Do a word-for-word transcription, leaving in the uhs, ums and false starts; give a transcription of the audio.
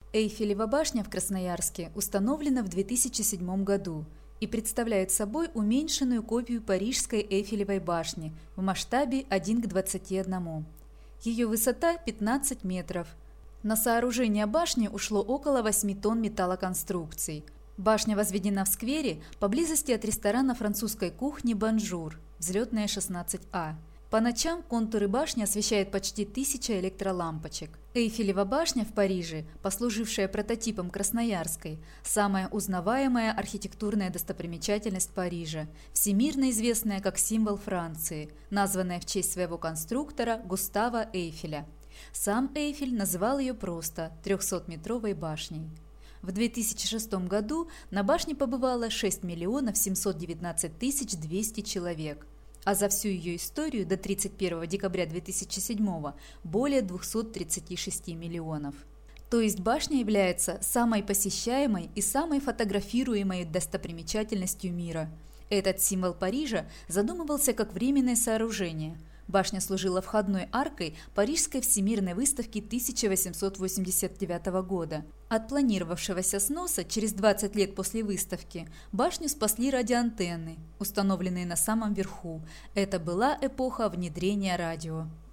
Эйфелева башня в Красноярске установлена в две тысячи седьмом году и представляет собой уменьшенную копию Парижской Эйфелевой башни в масштабе один к двадцати одному. Ее высота пятнадцать метров. На сооружение башни ушло около восьми тонн металлоконструкций. Башня возведена в сквере поблизости от ресторана французской кухни «Бонжур», взлетная шестнадцать А. По ночам контуры башни освещает почти тысяча электролампочек. Эйфелева башня в Париже, послужившая прототипом Красноярской, самая узнаваемая архитектурная достопримечательность Парижа, всемирно известная как символ Франции, названная в честь своего конструктора Густава Эйфеля. Сам Эйфель называл ее просто трехсотметровой башней. В две тысячи шестом году на башне побывало шесть миллионов семьсот девятнадцать тысяч двести человек, а за всю ее историю до тридцать первого декабря две тысячи седьмого более двухсот тридцати шести миллионов. То есть башня является самой посещаемой и самой фотографируемой достопримечательностью мира. Этот символ Парижа задумывался как временное сооружение. Башня служила входной аркой Парижской всемирной выставки тысяча восемьсот восемьдесят девятого года. От планировавшегося сноса через двадцать лет после выставки башню спасли радиоантенны, установленные на самом верху. Это была эпоха внедрения радио.